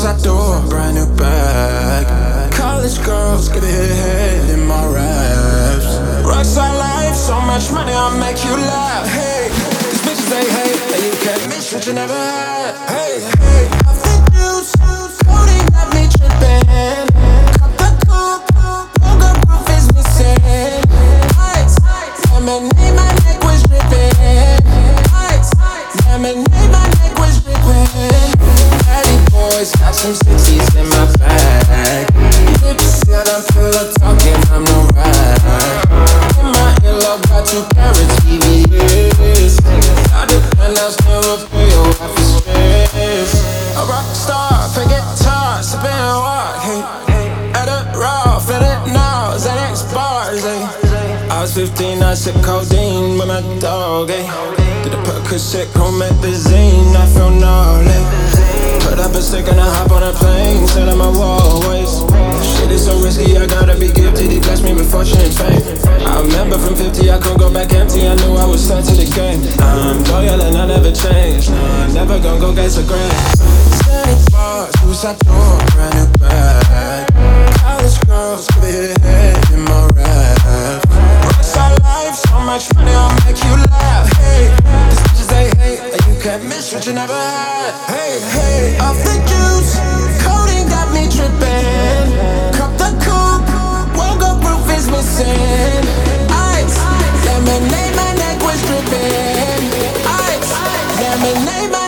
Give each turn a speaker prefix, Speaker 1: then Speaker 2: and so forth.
Speaker 1: suicide door, brand new bag. College girls, give it head in my raps. Rockstar life, so much money, I'll make you laugh. Hey, these bitches they hate, and you can't miss what you never had. Hey, hey, off the juice, coding got me tripping. Cup the coupe, poker proof is missing. Ice, lemonade, my neck was dripping. Ice, lemonade, my neck was dripping. Daddy boys got some 60s in my bag. Lips said I'm full of talking, I'm no rap. In my earlobe got 2 carats, TVs. I depend on still pay your life is stress. A rock star, play guitar, sip and walk. Hey, at a raw, feel it now, Xanax bars. Hey. I was 15, I sipped codeine with my dog. Hey. Did a Percocet, promethazine, I feel gnarly. Put up a stick and I hop on a plane, set on my wallways. Shit is so risky, I gotta be gifted. He blessed me with fortune and fame. I remember from 50, I couldn't go back empty. I knew I was sent to the game. I'm loyal and I never change. No, I'm never gonna go get a grand. Steady bars, suicide door, brand new bag. College girls, give it head in my rap. Rockstar life, so much money, I'll make you laugh. Hey, these bitches they hate, and you can't miss what you never had. Hey, hey, off the juice, coding got me tripping. Cup the coupe, woke up roof is missing. Ice, lemonade, my neck was dripping. Ice, lemonade, my